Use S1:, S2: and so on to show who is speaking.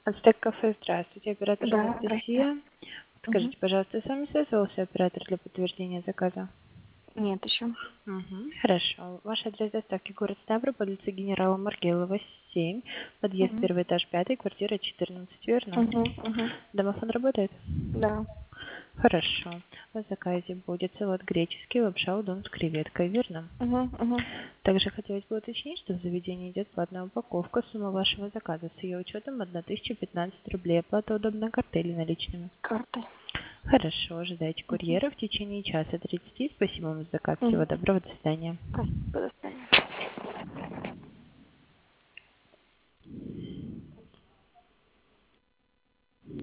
S1: Ацтек кафе, здравствуйте, оператор
S2: Да, здрасте.
S1: Анастасия.
S2: Мгм.
S1: Скажите, пожалуйста, с вами связывался оператор для подтверждения заказа?
S2: Нет еще.
S1: Хорошо. Ваш адрес доставки город Ставрополь, улица генерала Маргелова, 7, подъезд
S2: Мгм.
S1: первый этаж 5, квартира 14, верно?
S2: Мгм. Мгм.
S1: Домофон работает?
S2: Да.
S1: Хорошо. В заказе будет салат греческий, лапша удон с креветкой, верно?
S2: Мгм. Мгм.
S1: Также хотелось бы уточнить, что в заведении идет платная упаковка. Сумма вашего заказа с ее учетом 1015 рублей. Оплата удобной картой или наличными.
S2: Картой.
S1: Хорошо, ожидайте
S2: Мгм.
S1: курьера в течение часа 30. Спасибо вам за заказ. Всего
S2: Мгм.
S1: доброго, до свидания.
S2: Спасибо, до свидания.